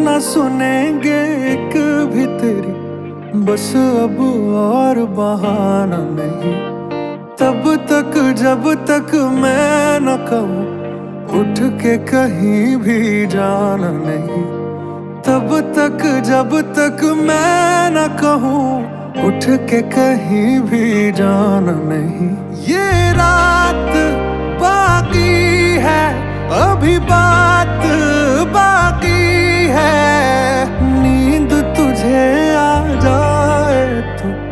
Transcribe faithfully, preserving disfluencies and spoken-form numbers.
ना सुनेंगे एक भी तेरी, बस अब और बहाना नहीं। तब तक जब तक मैं न कहूँ उठ के कहीं भी जाना नहीं। तब तक जब तक मैं न कहूँ उठ के कहीं भी जाना नहीं। ये रात बाकी